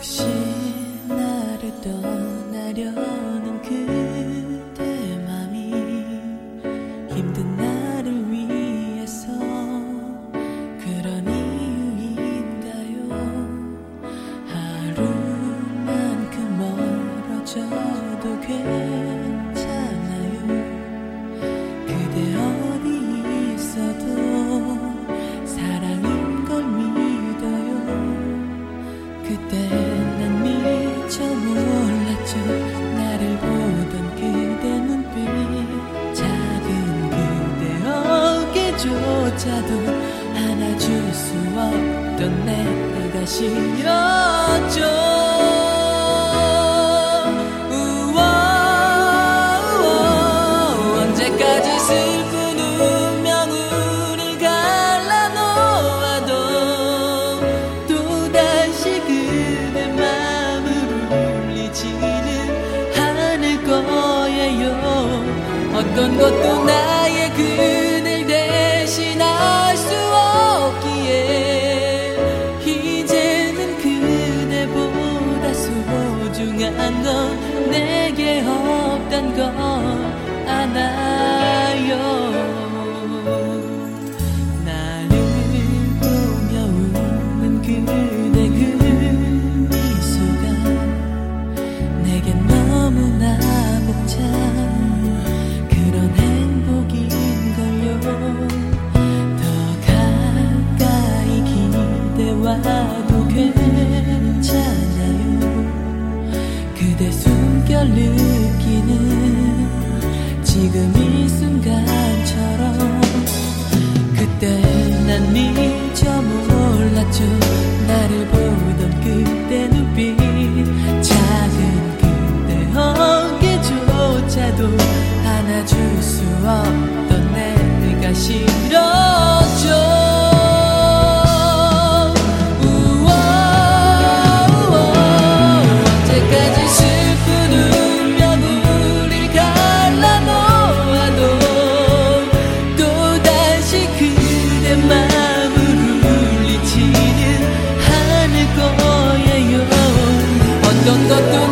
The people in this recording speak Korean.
혹시 나를 떠나려는 그대 맘이 힘든 나를 위해서 그런 이유인가요? 하루만큼 멀어져도 괜찮아요. 그대 어디 있어도 사랑인 걸 믿어요. 그때 난 미처 몰랐죠. 나를 보던 그대 눈빛, 작은 그대 어깨조차도 안아줄 수 없던 내가 싫었죠. 언제까지 슬픈 운명을 갈라놓아도 또다시 그대 맘을 울리지는 않을 거예요. 어떤 것도 나의 그댈 대신할 수 없기에 이제는 그대보다 소중한 건 내게 없단 걸 아나요. 나를 보며 웃는 그대 그 미소가 내겐 너무나 벅찬 그런 행복인걸요. 더 가까이 기대와도 괜찮아요. 그대 숨결 느끼는 지금 이 순간처럼. 그때 난 미처 몰랐죠. 나를 보던 그대 눈빛, 작은 그대 어깨조차도 안아줄 수 없던 내가 싫었죠. 언제까지 슬픈 운명을 갈라놓아도 또다시 그대 맘을 울리지는 않을 거예요. 어떤 것도